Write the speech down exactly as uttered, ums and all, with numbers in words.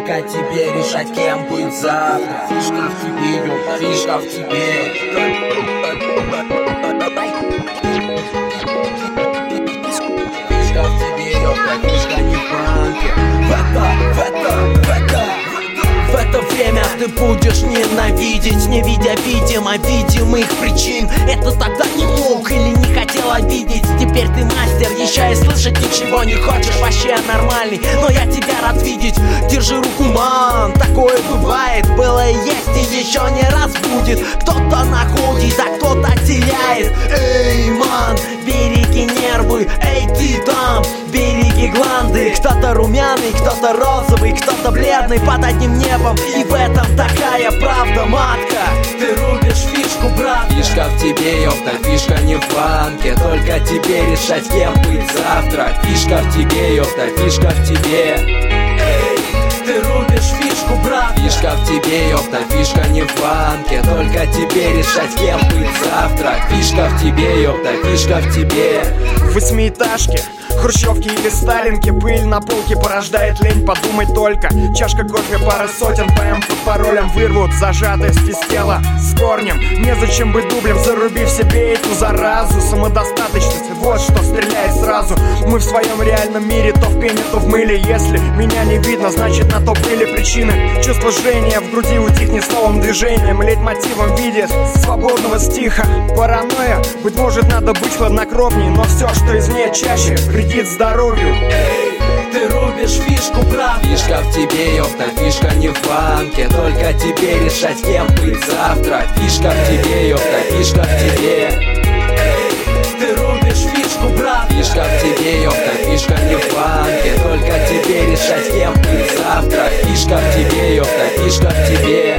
Только тебе решать, кем быть завтра. Фишка в тебе, ёпта, фишка в тебе. Фишка в тебе, ёпта, фишка не в банке. В это, в это, в это. В это время ты будешь ненавидеть, не видя видимо видимых причин. Это тогда не мог или не хотел обидеть. Теперь ты мастер, еще и слышать ничего не хочешь. Вообще нормальный, но я тебя рад видеть. Держи руку, ман, такое бывает. Было и есть и еще не раз будет. Кто-то находит, а кто-то теряет. Эй, ман, береги нервы. Эй, ты там, береги гланды. Кто-то румяный, кто-то розовый, кто-то бледный под одним небом. И в этом такая правда, матка. Ты рубишь фишку, брат. Фишка в тебе, ёпта, фишка не в банке. Только тебе решать, кем быть завтра. Фишка в тебе, ёпта, фишка в тебе. Эй, ты рубишь фишку, брат. Фишка в тебе, ёпта, фишка не в банке. Только тебе решать, кем быть завтра. Фишка в тебе, ёпта, фишка в тебе. В восьмиэтажке, хрущевки или сталинки, пыль на полке порождает лень подумать только. Чашка кофе, пара сотен ПМ под паролем вырвут зажатость из тела с корнем. Незачем быть дублем, заруби в себе эту заразу. Самодостаточность, вот что стреляет сразу. Мы в своем реальном мире, то в пене, то в мыле. Если меня не видно, значит на то были причины. Чувство жжения в груди утихнет с новым движением. Лейтмотивом в виде свободного стиха. Паранойя, быть может надо быть хладнокровней, но все, что извне чаще, вредит здоровью. Эй, ты рубишь фишку, брат. Фишка в тебе, ёпта, фишка не в банке. Только тебе решать, кем быть завтра. Фишка в тебе, ёпта, фишка в тебе. Эй, ты рубишь фишку, брат. Фишка в тебе, ёпта, фишка не в банке. Только тебе решать, кем быть завтра. Фишка в тебе, ёпта, фишка в тебе.